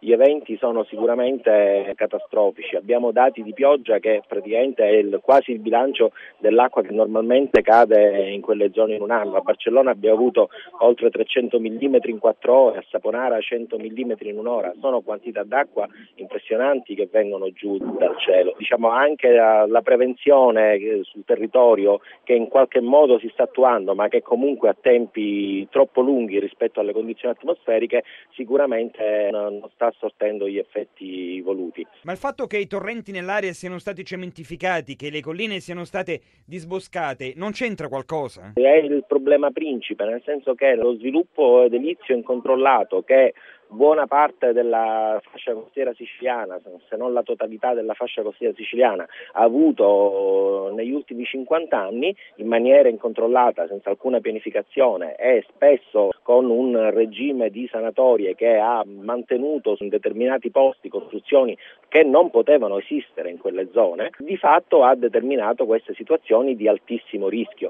Gli eventi sono sicuramente catastrofici, abbiamo dati di pioggia che praticamente è quasi il bilancio dell'acqua che normalmente cade in quelle zone in un anno. A Barcellona abbiamo avuto oltre 300 mm in 4 ore, a Saponara 100 mm in un'ora, sono quantità d'acqua impressionanti che vengono giù dal cielo. Diciamo anche la prevenzione sul territorio che in qualche modo si sta attuando, ma che comunque a tempi troppo lunghi rispetto alle condizioni atmosferiche, sicuramente non sta sortendo gli effetti voluti. Ma il fatto che i torrenti nell'area siano stati cementificati, che le colline siano state disboscate, non c'entra qualcosa? È il problema principe, nel senso che lo sviluppo edilizio incontrollato che buona parte della fascia costiera siciliana, se non la totalità della fascia costiera siciliana, ha avuto negli ultimi 50 anni in maniera incontrollata, senza alcuna pianificazione e spesso con un regime di sanatorie che ha mantenuto in determinati posti costruzioni che non potevano esistere in quelle zone, di fatto ha determinato queste situazioni di altissimo rischio.